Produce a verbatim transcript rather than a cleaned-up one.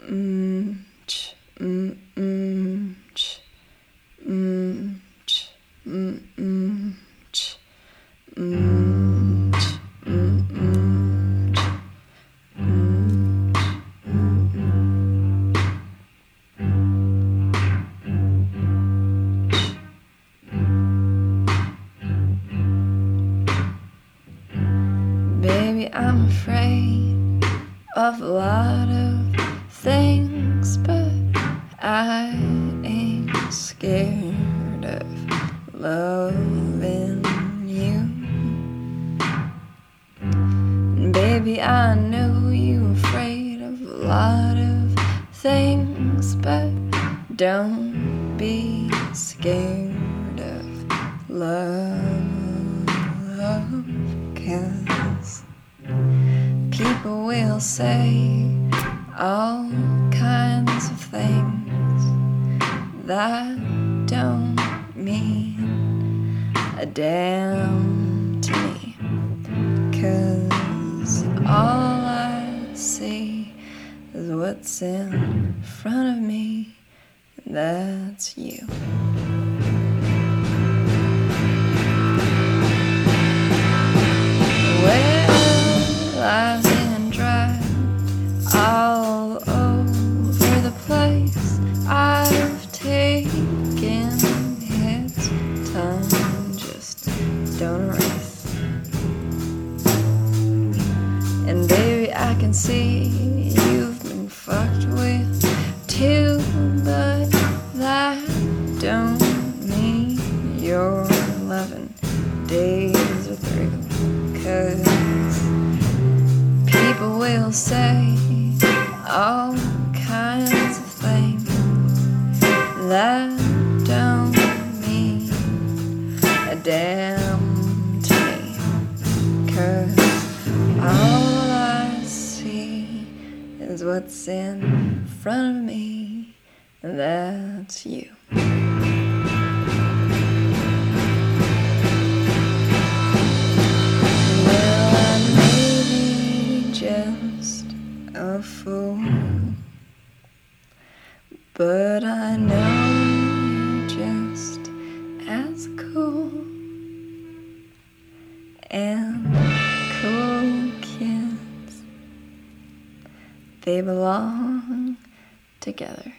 mm, ch, mm, mm, ch, mm, ch, mm, mm, ch, mm, ch, mm, mm, ch, mm, mm. Baby, I'm afraid of a lot of things, but I ain't scared of loving you. And baby, I know you're afraid of a lot of things, but don't be scared of love, 'cause people will say all kinds of things that don't mean a damn to me, 'cause all I see is what's in front of me, and that's you. Well, I've been dragged all over the place. I've taken hits, time just don't erase. And baby, I can see you've been fucked with too, but that don't mean you're loving days are through. 'Cause people will say all kinds of things that don't mean a damn to me, 'cause all I see is what's in front of me, and that's you. A fool, but I know you're just as cool, and cool kids, they belong together.